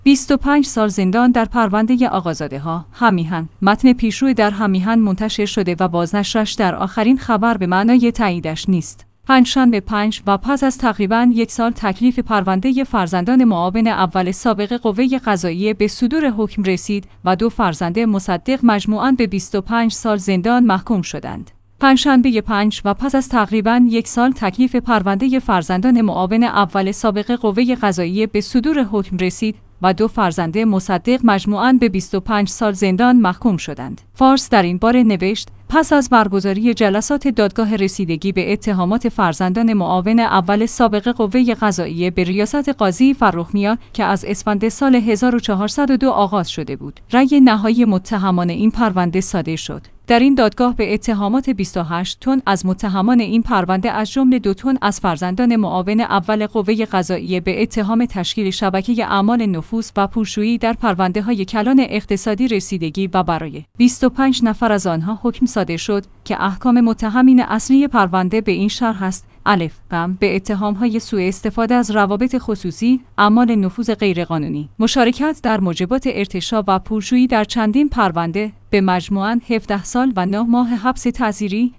25 سال زندان در پرونده آقازاده‌ها. همیهن. متن پیشرو در همیهن منتشر شده و بازنشرش در آخرین خبر به معنای تاییدش نیست. پنجشنبه 5 و پس از تقریباً یک سال تکلیف پرونده فرزندان معاون اول سابق قوه قضاییه به صدور حکم رسید و 2 فرزند مصدق مجموعاً به 25 سال زندان محکوم شدند. پنجشنبه 5 و پس از تقریباً یک سال تکلیف پرونده فرزندان معاون اول سابق قوه قضاییه به صدور حکم رسید و 2 فرزند مصدق مجموعاً به 25 سال زندان محکوم شدند. فارس در این باره نوشت: پس از برگزاری جلسات دادگاه رسیدگی به اتهامات فرزندان معاون اول سابق قوه قضاییه به ریاست قاضی فرخ‌میا که از اسفند سال 1402 آغاز شده بود، رأی نهایی متهمان این پرونده صادر شد. در این دادگاه به اتهامات 28 تن از متهمان این پرونده از جمله 2 تن از فرزندان معاون اول قوه قضاییه به اتهام تشکیل شبکه اعمال نفوذ و پولشویی در پرونده‌های کلان اقتصادی رسیدگی و برای 25 نفر از آنها حکم صادر شد که احکام متهمین اصلی پرونده به این شرح است: الف به اتهام‌های سوء استفاده از روابط خصوصی، اعمال نفوذ غیرقانونی، مشارکت در موجبات ارتشاء و پولشویی در چندین پرونده، به مجموعاً 17 سال و 9 ماه حبس تعزیری،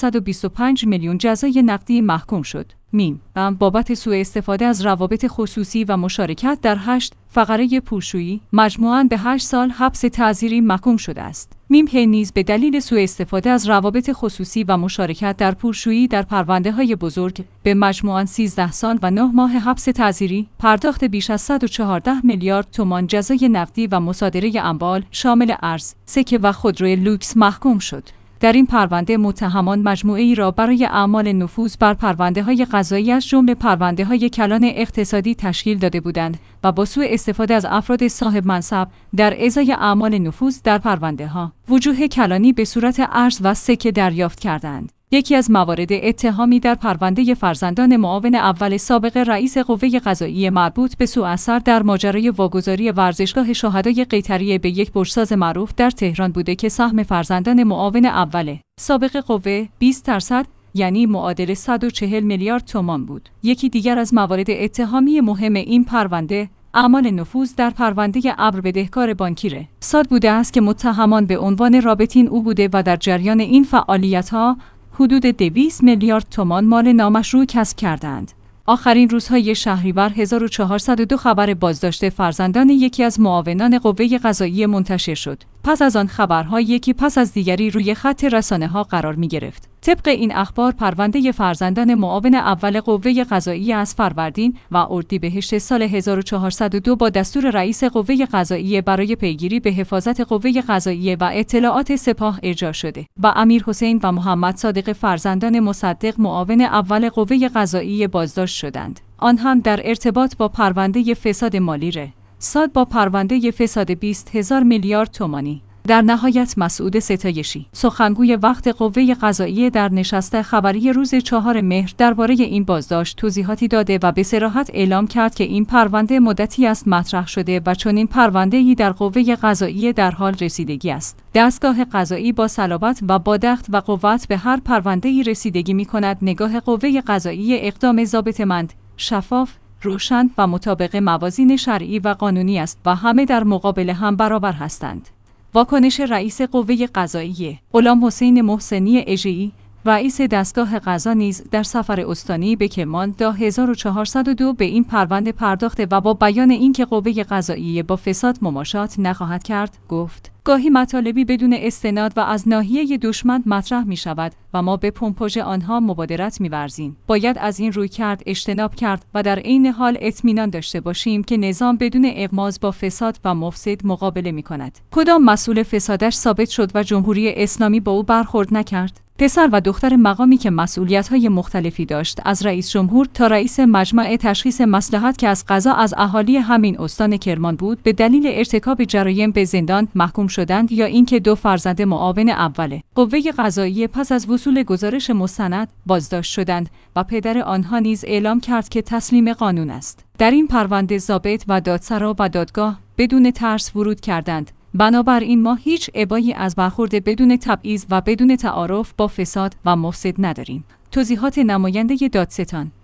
825 میلیون جزای نقدی محکوم شد. میم بابت سوء استفاده از روابط خصوصی و مشارکت در 8 فقره پولشویی مجموعاً به 8 سال حبس تعزیری محکوم شده است. میم نیز به دلیل سوء استفاده از روابط خصوصی و مشارکت در پولشویی در پرونده‌های بزرگ به مجموعاً 13 سال و 9 ماه حبس تعزیری، پرداخت بیش از 114 میلیارد تومان جزای نقدی و مصادره اموال شامل ارز، سکه و خودروی لوکس محکوم شد. در این پرونده متهمان مجموعه‌ای را برای اعمال نفوذ بر پرونده‌های قضایی از جمله پرونده‌های کلان اقتصادی تشکیل داده بودند و با سوء استفاده از افراد صاحب منصب در ازای اعمال نفوذ در پرونده‌ها وجوه کلانی به صورت ارز و سکه دریافت کردند. یکی از موارد اتهامی در پرونده فرزندان معاون اول سابق رئیس قوه قضاییه مربوط به سوء اثر در ماجرای واگذاری ورزشگاه شهدای قیطریه به یک برج‌ساز معروف در تهران بوده که سهم فرزندان معاون اول سابق قوه 20% یعنی معادل 140 میلیارد تومان بود. یکی دیگر از موارد اتهامی مهم این پرونده اعمال نفوذ در پرونده ابر بدهکار بانکی ساد بوده است که متهمان به عنوان رابطین او بوده و در جریان این فعالیت‌ها حدود 200 میلیارد تومان مال نامشروع کسب کردند. آخرین روزهای شهریور 1402 خبر بازداشت فرزندان یکی از معاونان قوه قضاییه منتشر شد. پس از آن خبرها یکی پس از دیگری روی خط رسانه‌ها قرار می‌گرفت. طبق این اخبار پرونده فرزندان معاون اول قوه قضاییه از فروردین و اردیبهشت سال 1402 با دستور رئیس قوه قضاییه برای پیگیری به حفاظت قوه قضاییه و اطلاعات سپاه ارجاع شده و امیرحسین و محمد صادق فرزندان مصدق معاون اول قوه قضاییه بازداشت شدند. آن هم در ارتباط با پرونده فساد مالی ساد با پرونده فساد 20,000 میلیارد تومانی. در نهایت مسعود ستایشی، سخنگوی وقت قوه قضاییه در نشست خبری روز 4 مهر درباره این بازداشت توضیحاتی داده و به صراحت اعلام کرد که این پرونده مدتی است مطرح شده و چنین پرونده‌ای در قوه قضاییه در حال رسیدگی است. دستگاه قضایی با صلابت و با دقت و قوت به هر پرونده‌ای رسیدگی می‌کند. نگاه قوه قضاییه اقدام ضابطه‌مند، شفاف، روشن و مطابق موازین شرعی و قانونی است و همه در مقابل هم برابر هستند. واکنش رئیس قوه قضاییه غلام حسین محسنی اژه‌ای، رئیس دستگاه قضا نیز در سفر استانی به کرمان تا 1402 به این پرونده پرداخته و با بیان اینکه قوه قضاییه با فساد مماشات نخواهد کرد، گفت: گاهی مطالبی بدون استناد و از ناحیه دشمن مطرح می شود و ما به پمپاژ آنها مبادرت می ورزیم. باید از این رویکرد اجتناب کرد و در عین حال اطمینان داشته باشیم که نظام بدون اغماض با فساد و مفسد مقابله می کند. کدام مسئول فسادش ثابت شد و جمهوری اسلامی با او برخورد نکرد؟ پسر و دختر مقامی که مسئولیت‌های مختلفی داشت، از رئیس جمهور تا رئیس مجمع تشخیص مصلحت که از قضا از اهالی همین استان کرمان بود، به دلیل ارتکاب جرایم به زندان محکوم شدند یا اینکه 2 فرزند معاون اول قوه قضاییه پس از وصول گزارش مستند بازداشت شدند و پدر آنها نیز اعلام کرد که تسلیم قانون است. در این پرونده ضابط و دادسرا و دادگاه بدون ترس ورود کردند. بنابراین ما هیچ ابایی از برخورد بدون تبعیض و بدون تعارف با فساد و مفسد نداریم. توضیحات نماینده دادستان: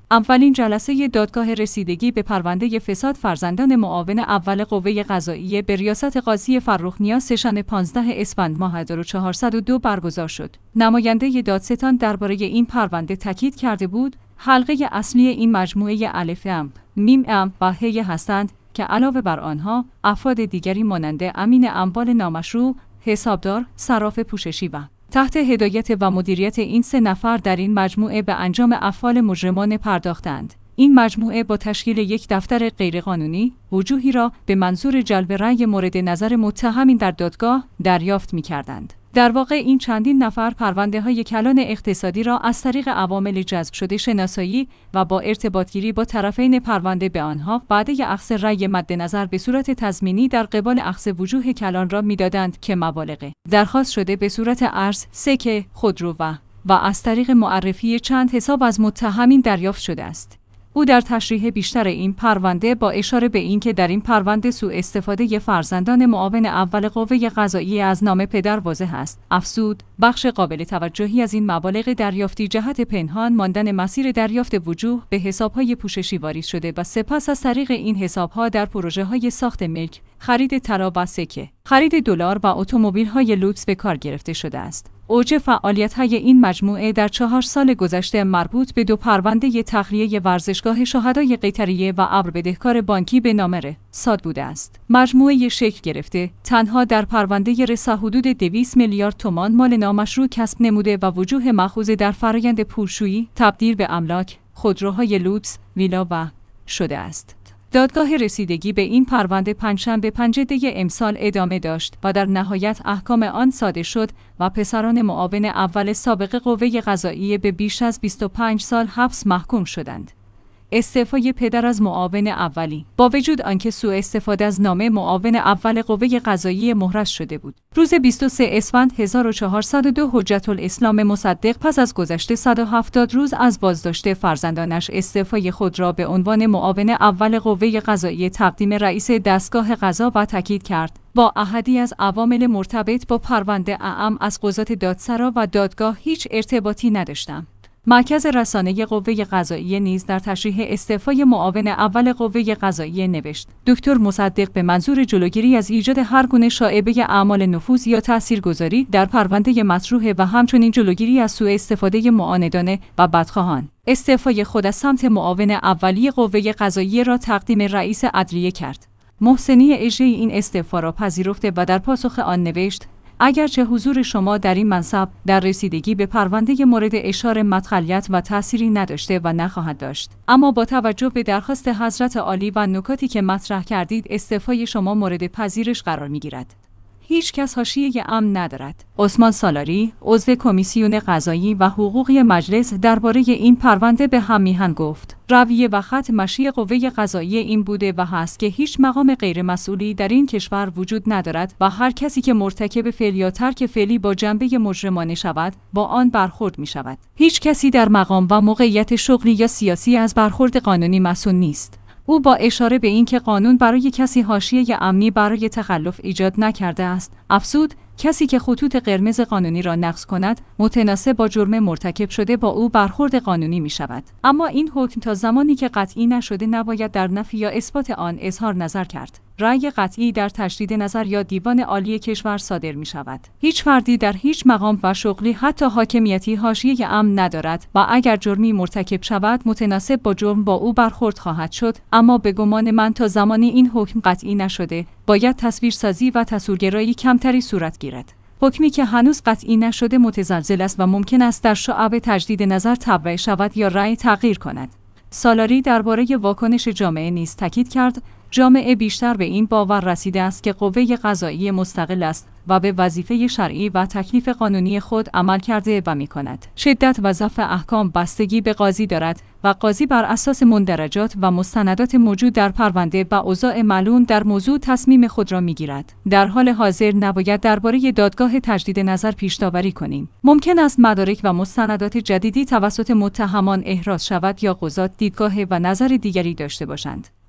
اولین جلسه دادگاه رسیدگی به پرونده فساد فرزندان معاون اول قوه قضاییه به ریاست قاضی فرخ نیاز سه‌شنبه 15 اسفند ماه 1402 برگزار شد. نماینده دادستان درباره این پرونده تاکید کرده بود حلقه اصلی این مجموعه الف ام، میم ام و هی هستند که علاوه بر آنها افراد دیگری مانند امین اموال نامشروع، حسابدار، صراف پوششی و تحت هدایت و مدیریت این 3 نفر در این مجموعه به انجام افعال مجرمانه پرداختند. این مجموعه با تشکیل یک دفتر غیرقانونی وجوهی را به منظور جلب رأی مورد نظر متهمین در دادگاه دریافت می‌کردند. در واقع این چندین نفر پرونده‌های کلان اقتصادی را از طریق عوامل جذب شده شناسایی و با ارتباطگیری با طرفین پرونده به آنها وعده اخذ رأی مد نظر به صورت تضمینی در قبال اخذ وجوه کلان را می‌دادند که مبالغ درخواست شده به صورت ارز، سکه، خودرو و از طریق معرفی چند حساب از متهمین دریافت شده است. او در تشریح بیشتر این پرونده با اشاره به اینکه در این پرونده سوء استفاده فرزندان معاون اول قوه قضاییه از نام پدر واضح است، افزود بخش قابل توجهی از این مبالغ دریافتی جهت پنهان ماندن مسیر دریافت وجوه به حساب‌های پوششی واریز شده و سپس از طریق این حساب‌ها در پروژه‌های ساخت ملک، خرید طلا و سکه، خرید دلار و اتومبیل‌های لوکس به کار گرفته شده است. اوج فعالیت‌های این مجموعه در 4 سال گذشته مربوط به 2 پرونده تخلیه ورزشگاه شهدای قیطریه و ابر بدهکار بانکی به نام ساد بوده است. مجموعه شکل گرفته تنها در پرونده رسا حدود 200 میلیارد تومان مال نامشروع کسب نموده و وجوه مأخوذ در فرآیند پولشویی، تبدیل به املاک، خودروهای لوکس، ویلا و شده است. دادگاه رسیدگی به این پرونده پنجشنبه 5 دی امسال ادامه داشت و در نهایت احکام آن صادر شد و پسران معاون اول سابق قوه قضاییه به بیش از 25 سال حبس محکوم شدند. استعفای پدر از معاون اولی با وجود آنکه سوء استفاده از نام معاون اول قوه قضاییه محرز شده بود. روز 23 اسفند 1402 حجت الاسلام مصدق پس از گذشت 170 روز از بازداشت فرزندانش استعفای خود را به عنوان معاون اول قوه قضاییه تقدیم رئیس دستگاه قضا و تاکید کرد با احدی از عوامل مرتبط با پرونده اعم از قضات دادسرا و دادگاه هیچ ارتباطی نداشتم. مرکز رسانه قوه قضاییه نیز در تشریح استعفای معاون اول قوه قضاییه نوشت: دکتر مصدق به منظور جلوگیری از ایجاد هر گونه شایبه اعمال نفوذ یا تاثیرگذاری در پرونده مطروحه و همچنین جلوگیری از سوء استفاده معاندانه و بدخواهان، استعفای خود از سمت معاون اولی قوه قضاییه را تقدیم رئیس عدلیه کرد. محسنی اجری این استعفا را پذیرفته و در پاسخ آن نوشت: اگرچه حضور شما در این منصب در رسیدگی به پرونده مورد اشاره مدخلیت و تأثیری نداشته و نخواهد داشت، اما با توجه به درخواست حضرت عالی و نکاتی که مطرح کردید استعفای شما مورد پذیرش قرار می‌گیرد. هیچ کس حاشیه امن ندارد. عثمان سالاری، عضو کمیسیون قضایی و حقوقی مجلس درباره این پرونده به هم میهن گفت: رویه و خط مشی قوه قضاییه این بوده و هست که هیچ مقام غیرمسئولی در این کشور وجود ندارد و هر کسی که مرتکب فعل یا ترک فعلی با جنبه مجرمانه شود با آن برخورد می شود. هیچ کسی در مقام و موقعیت شغلی یا سیاسی از برخورد قانونی مسئول نیست. او با اشاره به اینکه قانون برای کسی حاشیه امنی برای تخلف ایجاد نکرده است، افزود: کسی که خطوط قرمز قانونی را نقض کند، متناسب با جرم مرتکب شده با او برخورد قانونی می شود. اما این حکم تا زمانی که قطعی نشده نباید در نفی یا اثبات آن اظهار نظر کرد. رأی قطعی در تجدید نظر یا دیوان عالی کشور صادر می شود. هیچ فردی در هیچ مقام و شغلی حتی حاکمیتی حاشیه امن ندارد و اگر جرمی مرتکب شود متناسب با جرم با او برخورد خواهد شد، اما به گمان من تا زمانی این حکم قطعی نشده باید تصویرسازی و تصورگرایی کمتری صورت گیرد. حکمی که هنوز قطعی نشده متزلزل است و ممکن است در شعب تجدید نظر تبرئه شود یا رأی تغییر کند. سالاری درباره واکنش جامعه نیز تاکید کرد: جامعه بیشتر به این باور رسیده است که قوه قضاییه مستقل است و به وظیفه شرعی و تکلیف قانونی خود عمل کرده و می‌کند. شدت و ضعف احکام بستگی به قاضی دارد و قاضی بر اساس مندرجات و مستندات موجود در پرونده و اوضاع معلوم در موضوع تصمیم خود را می‌گیرد. در حال حاضر نباید درباره دادگاه تجدید نظر پیش‌داوری کنیم. ممکن است مدارک و مستندات جدیدی توسط متهمان احراز شود یا قضات دیدگاه و نظر دیگری داشته باشند.